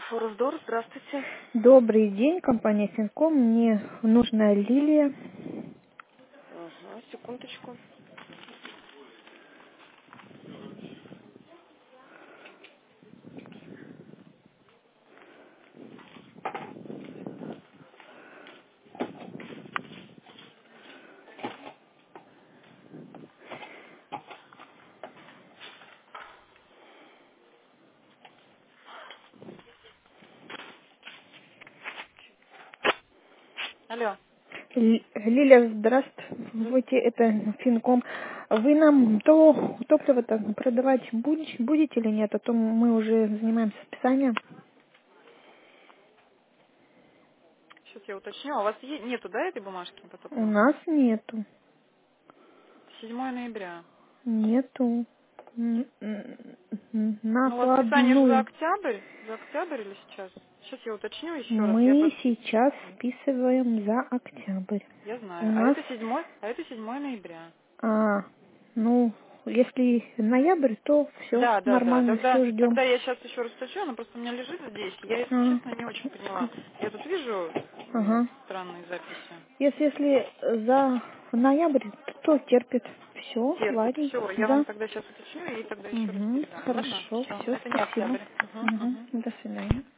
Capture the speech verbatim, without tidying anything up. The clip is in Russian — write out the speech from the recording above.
Форсдор, здравствуйте. Добрый день, компания Финком. Мне нужна лилия. Ага, секундочку. Алло. Л- Лилия, здравствуйте, это Финком. Вы нам то топливо-то продавать будете, будете или нет? А то мы уже занимаемся списанием. Сейчас я уточню. А у вас е- нету, да, этой бумажки по У топливу? нас нету. седьмого ноября. Нету. М, м, м, Ну, у вас списание же за Накладную. октябрь? За октябрь или сейчас? Сейчас я уточню еще раз. Я, Мы пос- сейчас списываем за октябрь. я У знаю. А нас, это седьмое, а это седьмого ноября. а, ну, если ноябрь, то все Да, да, да. нормально, Тогда, все ждем. тогда я сейчас еще раз уточню. Она просто у меня лежит здесь. Я, если А, честно, не очень поняла. Я тут вижу м, ага. странные записи. Если, если за ноябрь, то терпит. Все, Терпит. ладненько, Все, я вам да. тогда сейчас уточню и тогда еще раз Угу, передам. Ладно? хорошо, Все. все, Это не спасибо. октябрь. Угу, Угу, угу. до свидания.